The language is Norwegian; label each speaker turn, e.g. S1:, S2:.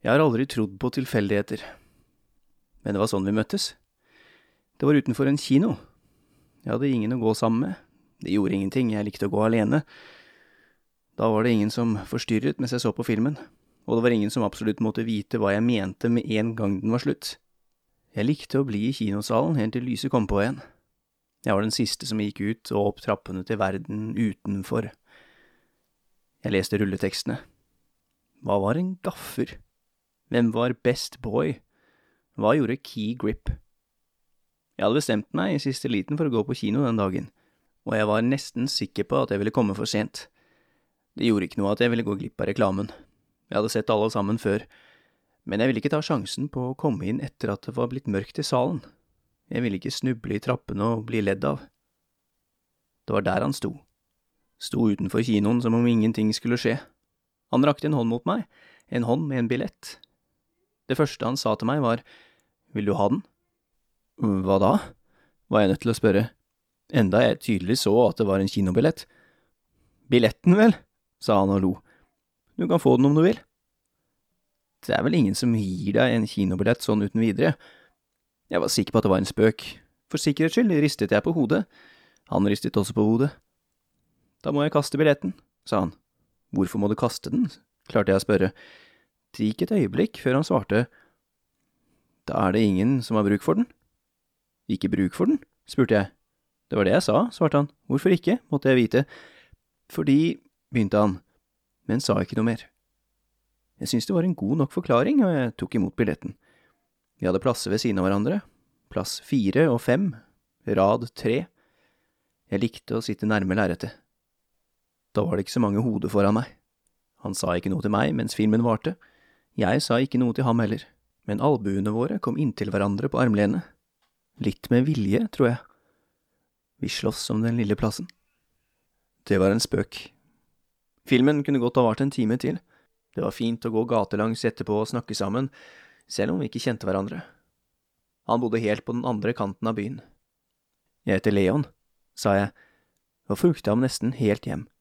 S1: Jeg har aldri trodd på tilfeldigheter, men det var sånn vi møttes. Det var utenfor en kino. Jeg hadde ingen å gå sammen med. Det gjorde ingenting, jeg likte å gå alene. Da var det ingen som forstyrret mens jeg så på filmen, og det var ingen som absolutt måtte vite hva jeg mente med en gang den var slutt. Jeg likte å bli i kinosalen helt til lyset kom på igjen. Jeg var den siste som gikk ut og opp trappene til verden utenfor. Jeg leste rulletekstene. Hva var en gaffer? Hvem var best boy? Hva gjorde Key Grip? Jeg hadde bestemt meg i siste liten for å gå på kino den dagen, og jeg var nesten sikker på at jeg ville komme for sent. Det gjorde ikke noe at jeg ville gå glipp av reklamen. Jeg hadde sett alle sammen før, men jeg ville ikke ta sjansen på å komme inn etter at det var blitt mørkt i salen. Jeg ville ikke snuble i trappene og bli ledd av. Det var der han sto. Sto utenfor kinoen som om ingenting skulle skje. Han rakte en hånd mot meg, en hånd med en billett. Det første han sa til meg var, «Vil du ha den?» «Hva da?» var jeg nødt til å spørre, enda jeg tydelig så at det var en kinobillett. «Billetten vel?» sa han og lo. «Du kan få den om du vil.» Det er vel ingen som gir deg en kinobillett sånn uten videre. Jeg var sikker på at det var en spøk. For sikkerhets skyld ristet jeg på hodet. Han ristet også på hodet. «Da må jeg kaste billetten», sa han. «Hvorfor må du kaste den?» klarte jeg å spørre. Det gikk et øyeblikk før han svarte. «Da er det ingen som har bruk for den?» «Ikke bruk for den?» spurte jeg. «Det var det jeg sa», svarte han. «Hvorfor ikke?» måtte jeg vite. «Fordi», begynte han, men sa ikke noe mer. Jeg syntes det var en god nok forklaring, og jeg tok imot billetten. Vi hadde plasser ved siden av hverandre. Plass 4 og 5, rad 3. Jeg likte å sitte nærme lerretet. Da var det ikke så mange hoder foran meg. Han sa ikke noe til meg mens filmen varte. Jeg sa ikke noe til ham heller, men albuene våre kom inntil hverandre på armlenet. Litt med vilje, tror jeg. Vi slåss om den lille plassen. Det var en spøk. Filmen kunne godt ha vart en time til. Det var fint å gå gatelangs etterpå og snakke sammen, selv om vi ikke kjente hverandre. Han bodde helt på den andre kanten av byen. Jeg heter Leon, sa jeg, og fulgte ham nesten helt hjem.